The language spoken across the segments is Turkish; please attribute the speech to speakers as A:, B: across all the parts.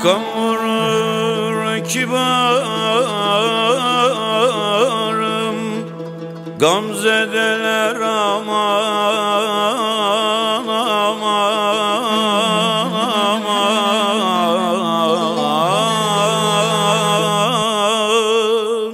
A: Kavurur kibarım, gamzedeler aman aman aman.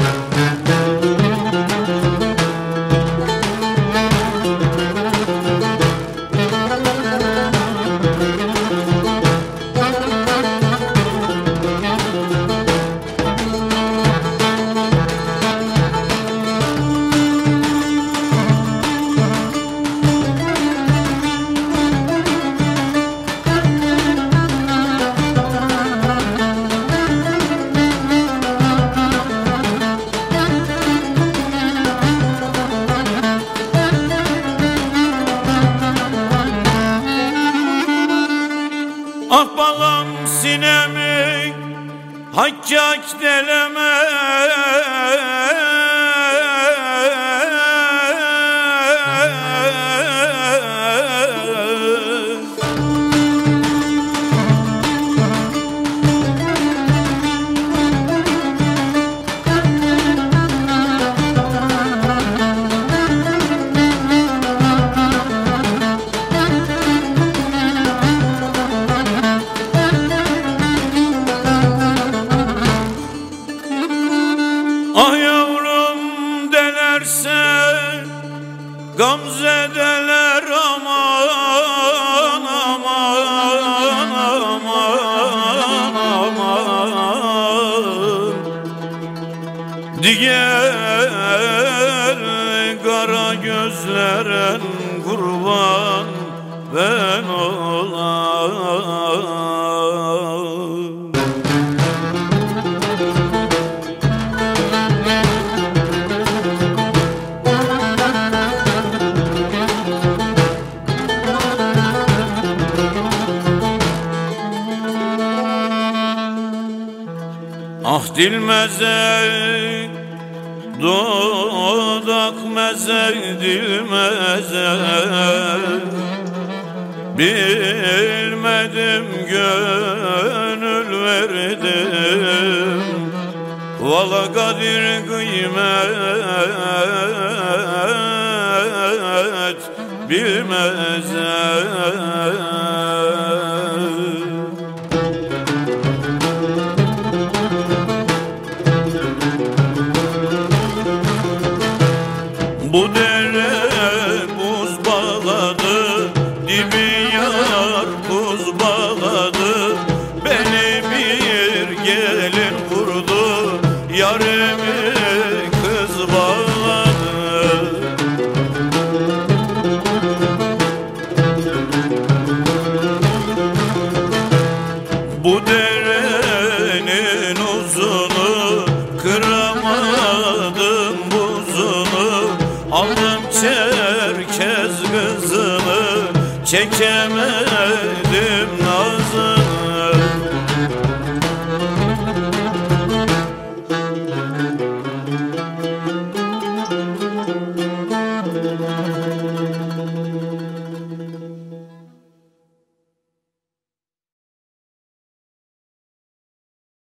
A: Ah balam sinemi hakkak deleme, ah yavrum delerse gamzedeler aman aman aman aman. Diğer kara gözlerin kurban ben olam. Ah dilmeze, dudak meze, dilmeze, bilmedim gönül verdim, vala kadir kıymet bilmeze. Bu dere buz bağladı, dibi yar buz bağladı. Beni bir gelin vurdu, yarimi kız bağladı. Bu derenin uzunu, kıramadım buzunu. Aldım Çerkez kızını, çekemedim